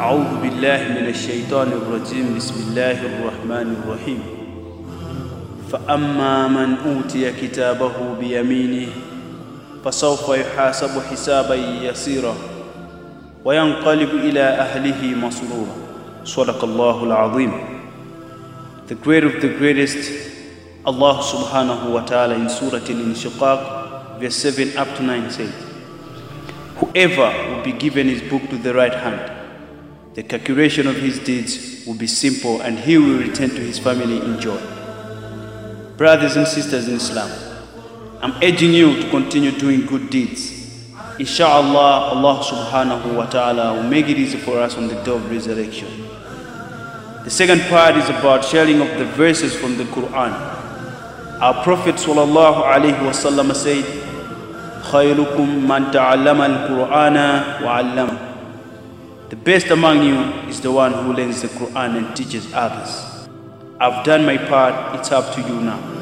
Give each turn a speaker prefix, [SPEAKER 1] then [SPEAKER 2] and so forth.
[SPEAKER 1] أعوذ بالله من الشيطان الرجيم بسم الله الرحمن الرحيم فأما من أوتي كتابه بيمينه فسوف يحاسب حسابا يسيرا وينقلب إلى أهله مسرورا صدق الله العظيم. The great of the greatest, Allah subhanahu wa ta'ala in Surah Al-Inshiqaq verse 7 up to 9 says, whoever will be given his book to the right hand, the calculation of his deeds will be simple and he will return to his family in joy. Brothers and sisters in Islam, I'm urging you to continue doing good deeds. Inshallah, Allah subhanahu wa ta'ala will make it easy for us on the day of resurrection. The second part is about sharing of the verses from the Quran. Our Prophet sallallahu alayhi wa sallam said, خَيْرُكُمْ مَنْ تَعَلَّمَ الْقُرْآنَ وَعَلَّمَ. The best among you is the one who learns the Quran and teaches others. I've done my part, it's up to you now.